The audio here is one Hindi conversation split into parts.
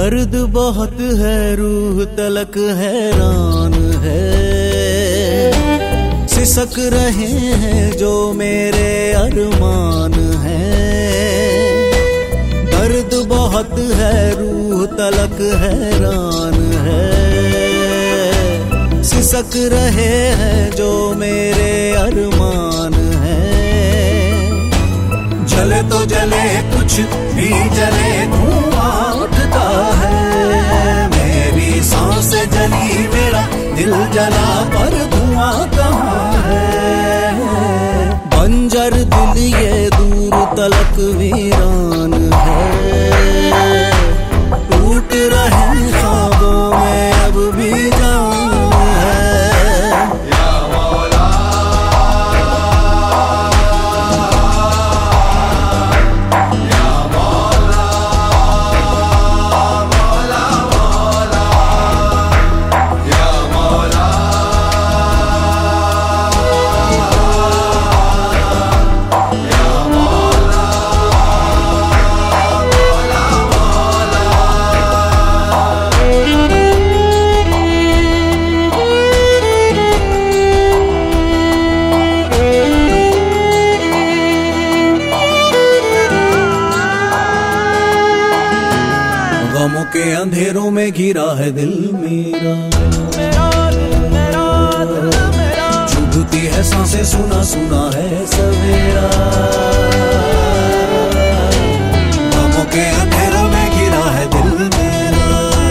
दर्द बहुत है, रूह तलक हैरान है। सिसक रहे हैं जो मेरे अरमान हैं। दर्द बहुत है, रूह तलक हैरान है। सिसक रहे हैं जो मेरे अरमान हैं। जले तो जले कुछ भी जले, धुआं उठता है। मेरी सांस जली, मेरा दिल जला, पर धुआं कहाँ है। बंजर दिल ये दूर तलक वीरान है। टूट रहे ख्वाबों में अब भी जान है। या मौला गमों के अंधेरों में घिरा है दिल मेरा। चुभती है सांसें, सुना सुना है सवेरा। गमों के अंधेरों में घिरा है दिल मेरा।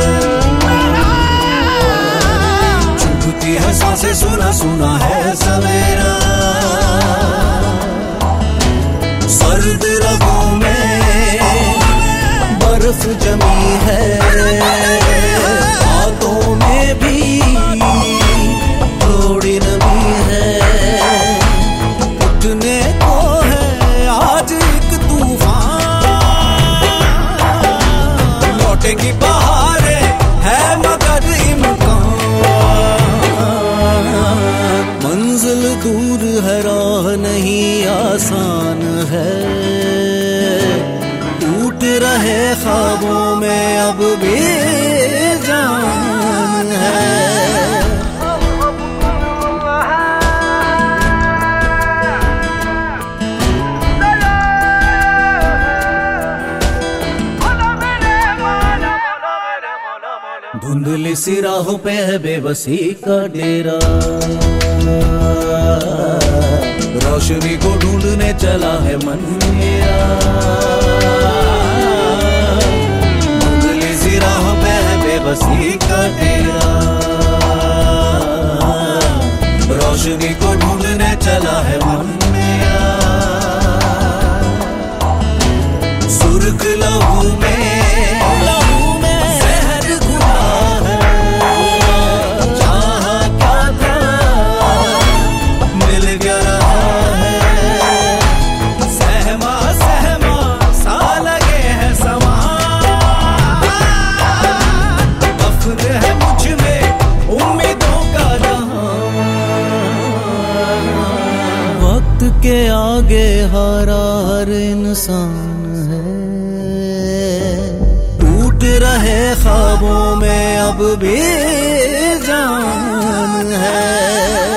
चुभती है सांसें, सुना सुना है सवेरा। सर्द रगों में बर्फ जमी है। हाथों में भी थोड़ी नमी है। उठने को है आज एक तूफान। लौटेगी बहारें है मगर इम्कान। मंजिल दूर है, राह नहीं आसान है। टूट रहे ख्वाबों में अब भी जान है। धुंधली सी राहों पे है बेबसी का डेरा। रोशनी को ढूंढने चला है मन मेरा। राह पे है बेबसी का डेरा। रोशनी को ढूंढने चला है मन मेरा। सुर्ख लहू में जहर घुला है। जहाँ क्या था मिल गया रहा है। सहमा सहमा सा लगे है समा। है मुझ में उम्मीदों का जहां। वक्त के आगे हारा हर इंसान है। टूट रहे ख्वाबों में अब भी जान है।